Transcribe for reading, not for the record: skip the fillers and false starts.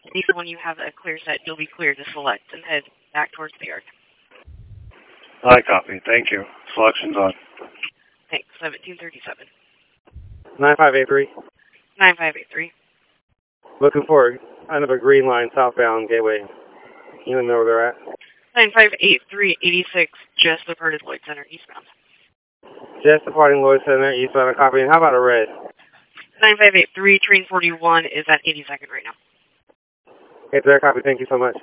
Even when you have a clear set, you'll be clear to select and head back towards the yard. I copy. Thank you. Selection's on. Thanks. 1737. 9583. 9583. Looking for another green line southbound gateway. You don't know where they're at? 958386, just departed Lloyd Center eastbound. Just departing Lloyd Center eastbound. Copy. How about a red? 9583, train 41 is at 82nd right now. Okay, there, copy. Thank you so much.